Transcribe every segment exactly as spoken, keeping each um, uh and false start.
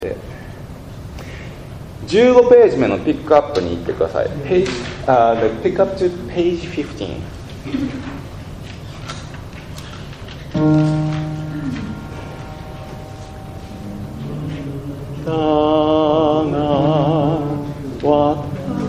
じゅうごページ目のピックアップに行ってください。Page, uh, the pick up to page fifteen. だが私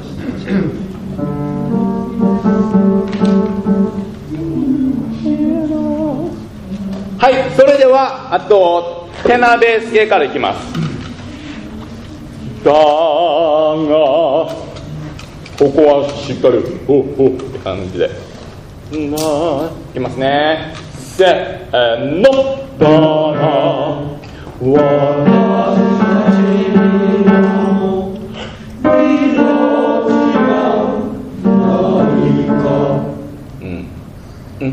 はい、それではあとテナーベース系からいきます。だがここはしっかりおおって感じでないきますね。せーの。だが私たちの命が何かうんうん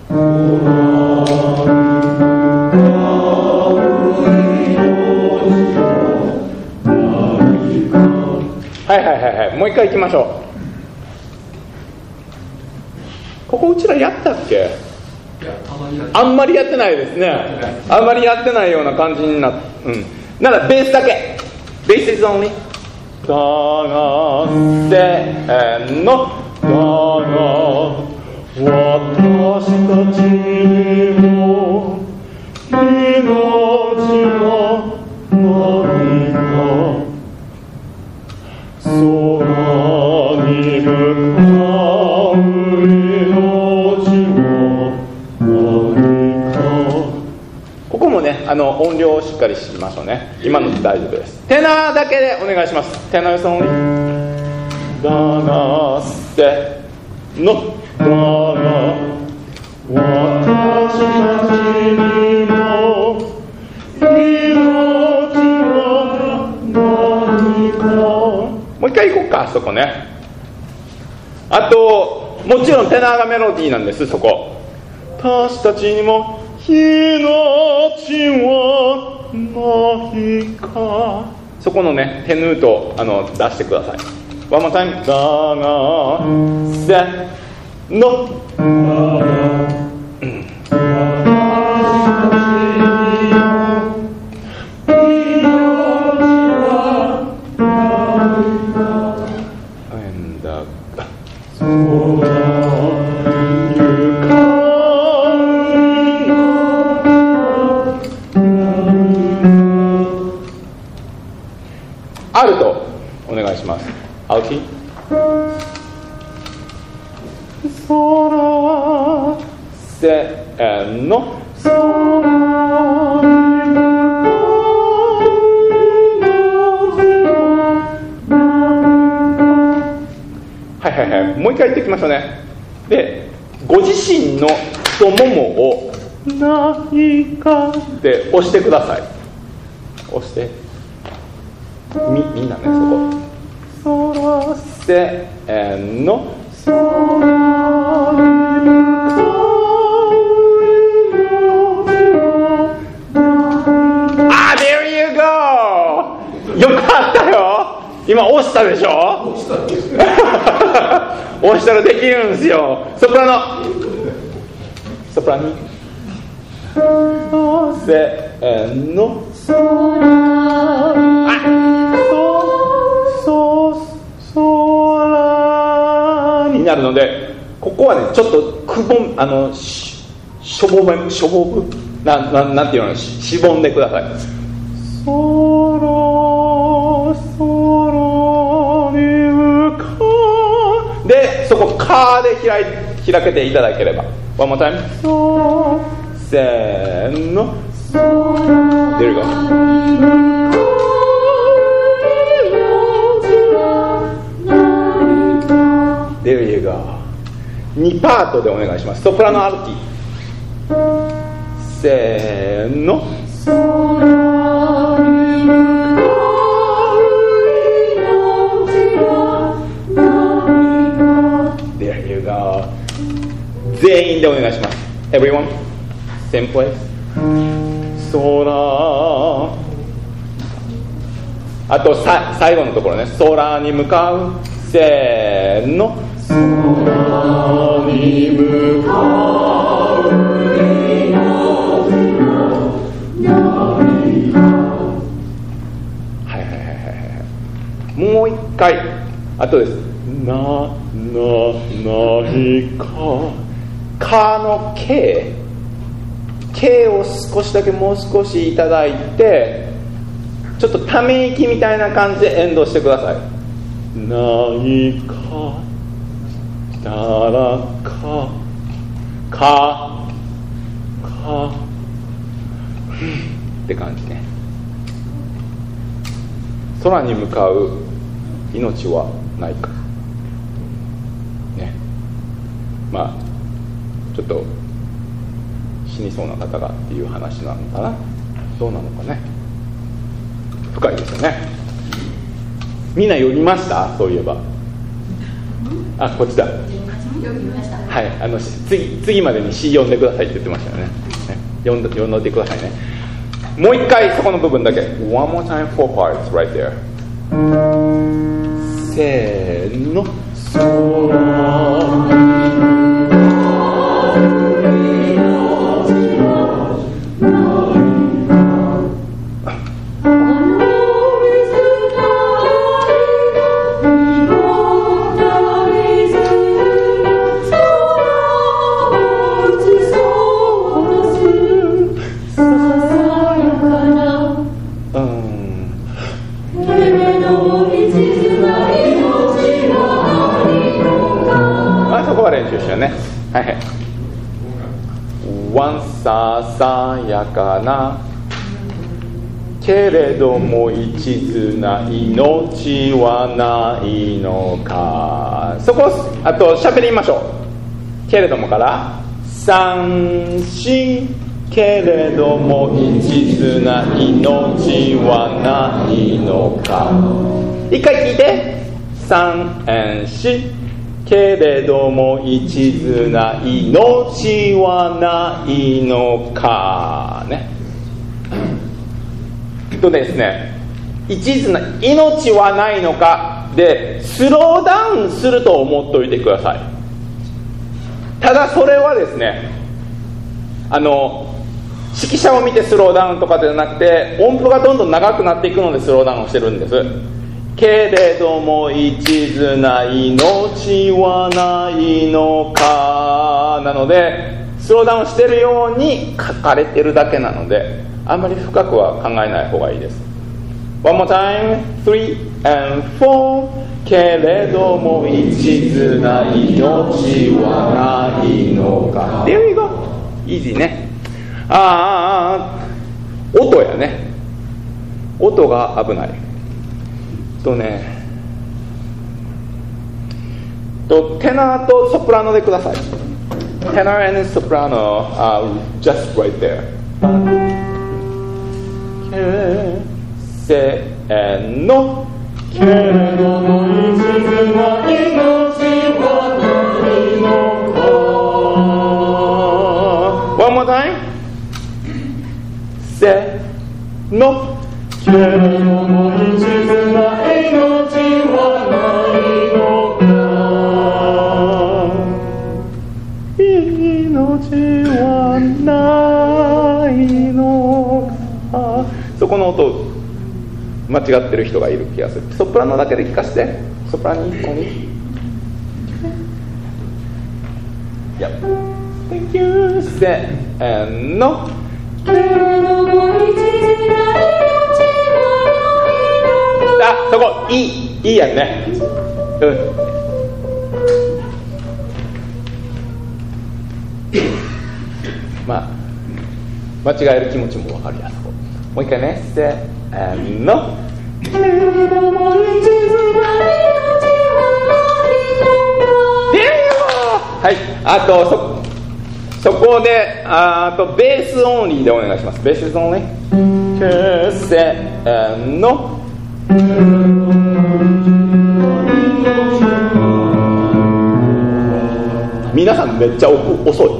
はいはいはいはい、もう一回行きましょう。ここうちらやったっけ？あんまりやってないですね。あんまりやってないような感じになっ、うん。ならベースだけ。ベース is only。だがせーの。だが私たちにも命が何か。空に向かう命は何か。ここもね、あの音量をしっかりしましょうね。今ので大丈夫です。テナーだけでお願いします。テナーさんにだがせの。だが私たちにも命は何か。もう一回行こうか、そこね。あともちろんテナーがメロディーなんです。そこ私たちにも命はないか。そこのねテヌートあの出してください。ワンモータイム。だがせの。アルトお願いします。アウティ空せーの。空はいはいはい、もう一回言っていきましょうね。で、ご自身の太ももを何かって押してください。押してみ, みんなね、そこ空せーの。空に向かう。あー there you go。 よかったよ。今押したでしょ。押したらできるんですよ。ソプラノソプラニせーの。あになるので、ここはねちょっとくぼんあのししょぼめしょぼぶなななんていうのししぼんでください。空空に向かうで、そこカーで開い開けていただければ。ワンモータイム。せーの。There you go。There you go。 にパートでお願いします。ソプラノアルティ。せーの。There you go。 全員でお願いします。 Everyone same place。 空あとさ最後のところね。空に向かう。せーの。空に向かう。 もう一回あとです。ななないかかのけけを少しだけもう少しいただいて、ちょっとため息みたいな感じでエンドしてください。ないかだらかかかって感じね。空に向かう命はないかね。まあちょっと死にそうな方がっていう話なのかな、どうなのかね。深いですよね。みんな読みました？そういえばあ、こっちだ。はい、あの次次までに詩読んでくださいって言ってましたよね。ね、読んで読んでくださいね。もう一回そこの部分だけ。One more time, four parts right there. せーの。ささやかなけれども一途な命はないのか。そこあと喋りましょう。けれどもから三子けれども一途な命はないのか。一回聞いて。三子けれども一途な命はないのかね。とですね、一途な命はないのかでスローダウンすると思っておいてください。ただそれはですね、あの指揮者を見てスローダウンとかではなくて、音符がどんどん長くなっていくのでスローダウンをしてるんです。けれども一途な命はないのかなので、スローダウンしてるように書かれてるだけなので、あんまり深くは考えない方がいいです。 One more time, three and four。 けれども一途な命はないのか。 There you go。 Easy ね。ああ、音やね。音が危ない。とね、とテナーとソプラノでください。テナー and soprano are just right there。 せーの。けれども一途な命はないのか。 One more time。 せーの。けれども一途な命はないのか。命はないのか。そこの音間違ってる人がいる気がする。ソプラノだけで聞かせて。ソプラノにここに。Yep. Thank you. せーの。けれども一途なあ、そこいい、いいやつね。うん。まあ間違える気持ちもわかるやつ。もう一回ね。せーの。はい。あとそそこであとベースオンリーでお願いします。ベースオンリー。せーの。皆さんめっちゃ遅い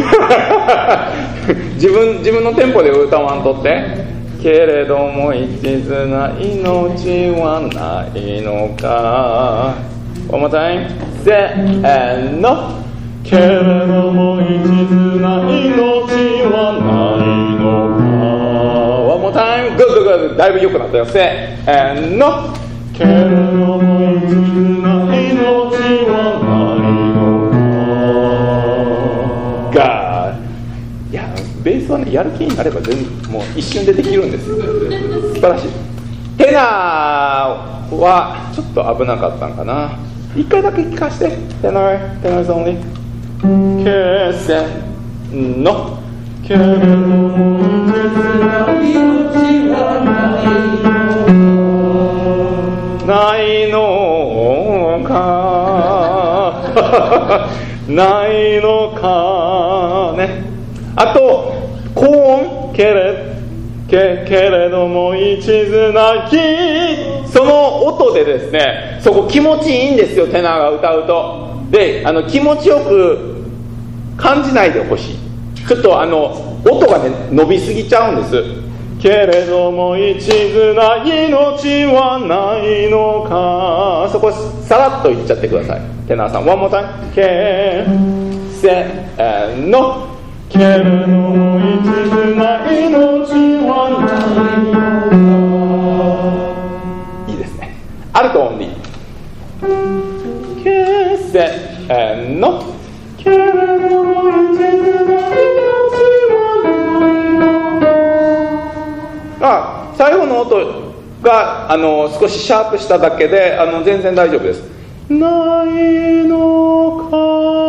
自分自分のテンポで歌わんとって。けれども一途な命はないのか。 One more time。 せーの。けれども一途な命はないのか。 One more time。 グッグッグッだいぶ良くなったよ。せーの。けれどもいつない命はないのか。いや、ベースはね、やる気になれば全もう一瞬でできるんです。素晴らしい。テナーはちょっと危なかったんかな。一回だけ聞かせて。テナー、テナーズオンリー。けせの。けれどもいつない命はないのかないのかね。あと高音けれけけれども一途なき、その音でですね、そこ気持ちいいんですよ、テナーが歌うと。で、あの気持ちよく感じないでほしい。ちょっとあの音がね伸びすぎちゃうんです。けれども一途な命はないのか、そこさらっと言っちゃってください。テナーさん、ワンモータイム。けせーの。けれども一途な命はないのか。いいですね。アルトオンリー。けせーの。けれども一途なあ最後の音があの少しシャープしただけであの全然大丈夫です。ないのか。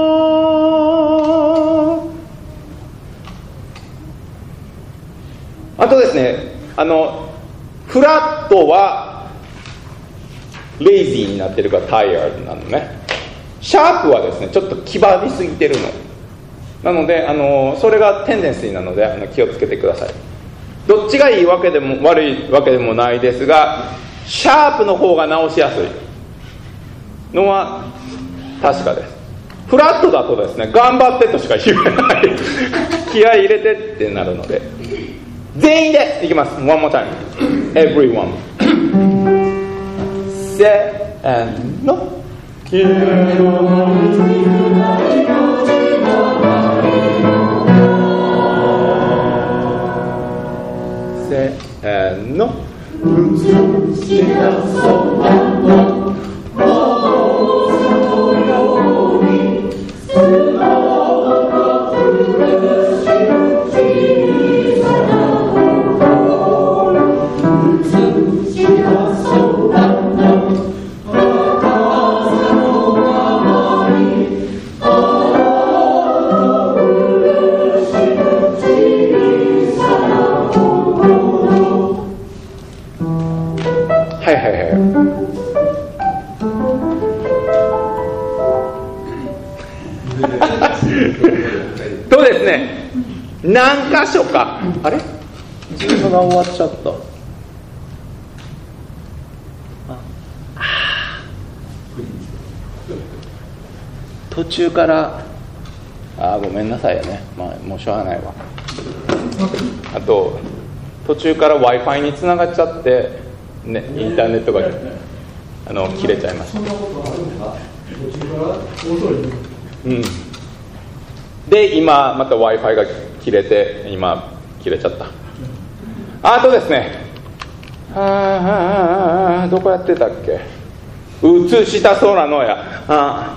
あとですね、あのフラットはレイジーになってるからタイヤーなのね。シャープはですねちょっと気張りすぎてるのなので、あのそれがテンデンシーなのであの気をつけてください。どっちがいいわけでも悪いわけでもないですが、シャープの方が直しやすいのは確かです。フラットだとですね、頑張ってとしか言えない気合い入れてってなるので、全員でいきます。 One more time everyone せーの。せーの。映し出そうなのはいはいはい。とですね、何箇所かあれズームが終わっちゃった。途中からあごめんなさいよね、まあ、もうしょうがないわ。あと途中から Wi-Fi につながっちゃってね、インターネットがあの切れちゃいました。うん、で今また Wi-Fi が切れて今切れちゃった。あとですね、あどこやってたっけ。映した空のやあ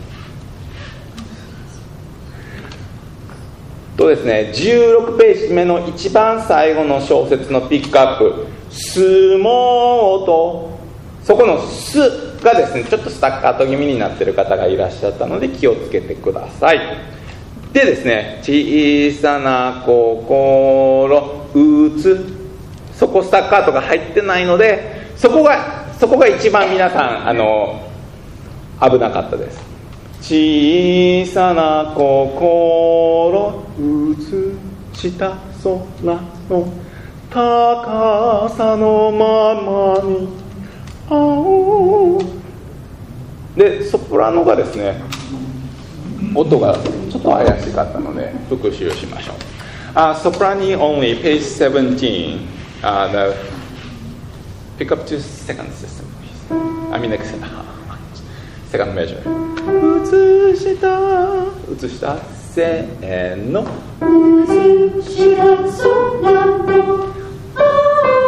とですね、じゅうろくページ目の一番最後の小説のピックアップ、相撲と、そこのすがですねちょっとスタッカート気味になっている方がいらっしゃったので気をつけてください。でですね、小さな心打つ、そこスタッカートが入ってないので、そこがそこが一番皆さんあの危なかったです。小さな心映した空の高さのままに青で、ソプラノがですね音がちょっと怪しかったので復習しましょう。uh, Soprani only page seventeen、uh, the pick up to second system please. I mean like second measure。 映した映したせーの。映した空の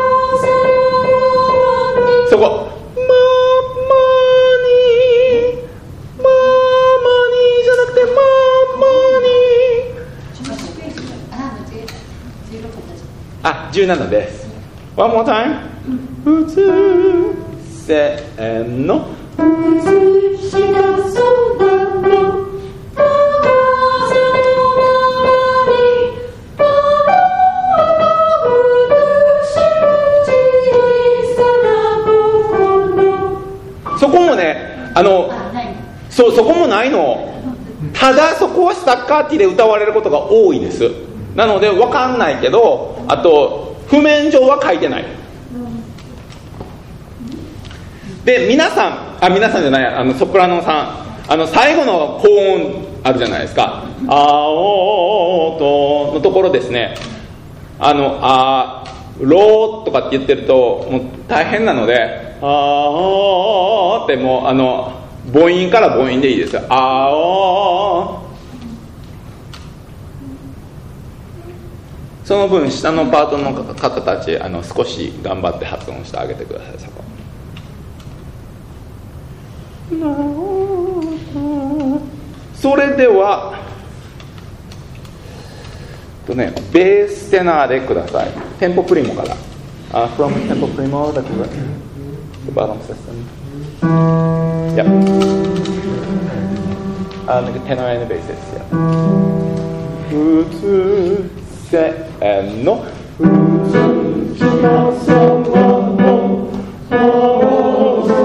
じゅうななです。 One more time。 普通せーの。 映し出そうだろ高さのままに思う小さな心。 そこもね、あのそうそこもないの。ただそこはスタッカーティで歌われることが多いです。なので分かんないけど、あと譜面上は書いてない。で皆さんあ皆さんじゃないあのソプラノさん、あの最後の高音あるじゃないですか。青とのところですね。あのあローとかって言ってるともう大変なので、あーってもうあの母音から母音でいいですよ。あー。その分下のパートの方たちあの少し頑張って発音してあげてください。そこそれではとね、ベーステナーでください。テンポプリモから、uh, from tempo primo the bottom system. Yep. Uh, the tenor and the bass. Yeah. 普通せーの。普通したさまの青さ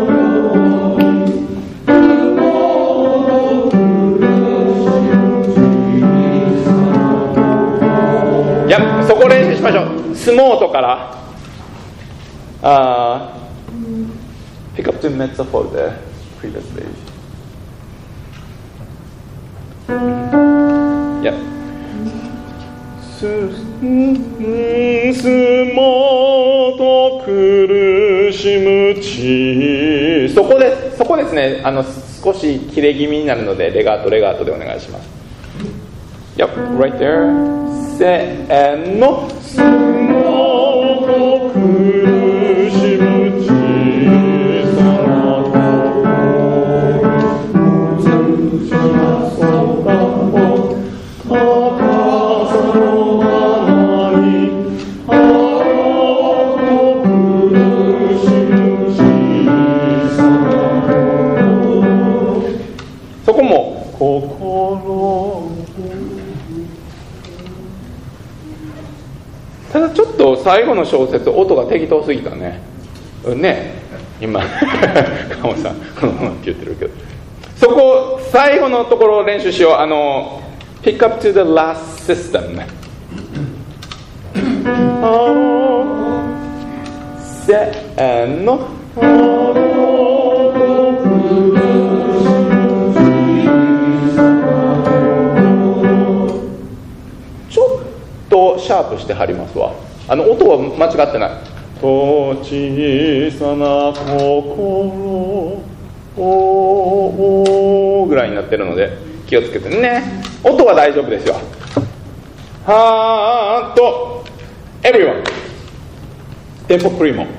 いや、そこ練習しましょう。スモートから、uh, pick up the mezzo for the previous page. Yeah. スモート苦しむち、そこです。そこですね。あの少し切れ気味になるのでレガートレガートでお願いします。Yep, right there. せーの。スモート苦しむ小さな心、高さのままにあの苦しむ小さな心。そこも心。ただちょっと最後の小節音が適当すぎたね。ね、今鴨さんこのままって言ってるけど、そこ最後のところを練習しよう。あの pick up to the last system。せーの。ちょっとシャープして貼りますわ。あの音は間違ってない。と小さな心おぐらいになってるので気をつけてね。音は大丈夫ですよ。はーっと everyone テンポプリモ。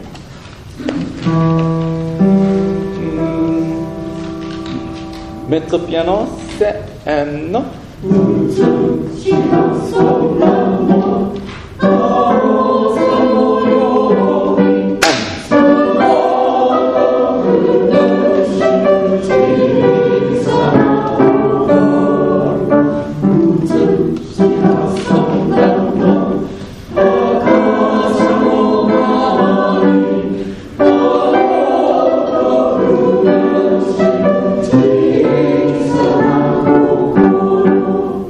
メッツォピアノせーの。普通しなそうだも青さのようにスモート苦しむ小さな心。普通しなそうだも高さのままにあの苦しむ小さな心。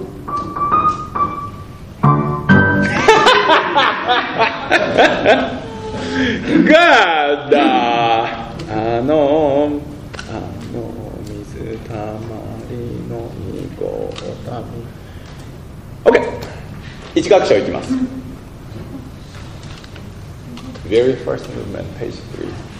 ガーダあのあの水たまりのにごたみ。 OK、 一楽章いきます。 Very first movement, page three.